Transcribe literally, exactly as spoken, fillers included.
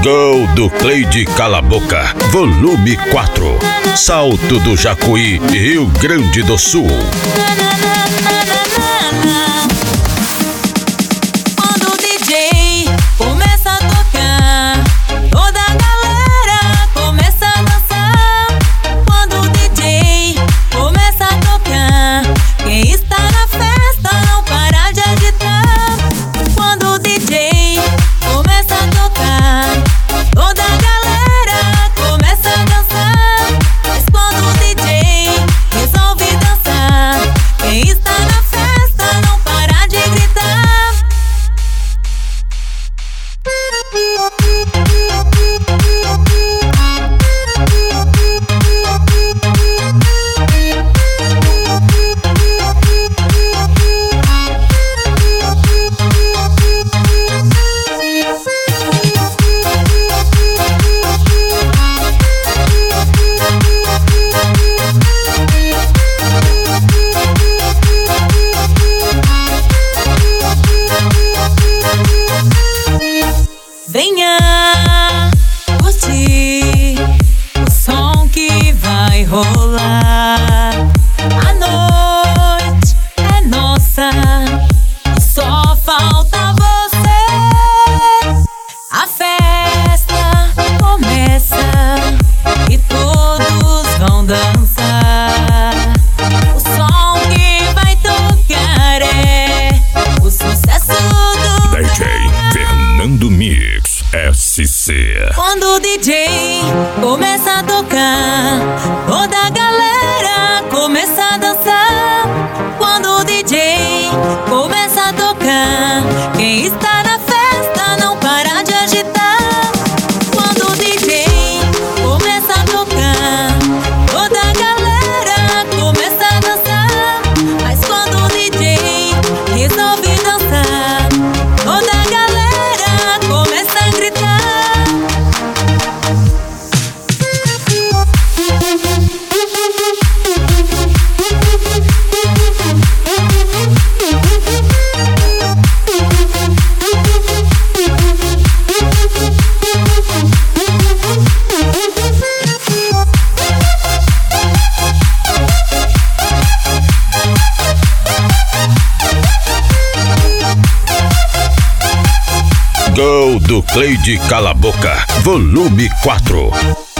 Gol do Cleide Cala Boca, volume quatro. Salto do Jacuí, Rio Grande do Sul. Quando o D J começa a tocar, toda a galera começa a dançar. Quando o D J começa a tocar, quem está na festa não para de agitar. Quando o D J começa a tocar, toda a galera começa a dançar. Mas quando o D J resolve dançar, quem está na festa não para de gritar. Venha curtir o som que vai rolar. A noite é nossa e só falta você. A festa começa e todos vão dançar. O som que vai tocar é o sucesso do D J Fernando Mix S C. Quando o D J começa a tocar, toda a galera começa a dançar. Quando o D J começa a tocar, quem está na festa não para de agitar. Quando o D J começa a tocar, toda a galera começa a dançar. Mas quando o D J resolve dançar, toda a galera começa a gritar. Gol do Cleide Cala Boca, volume quatro.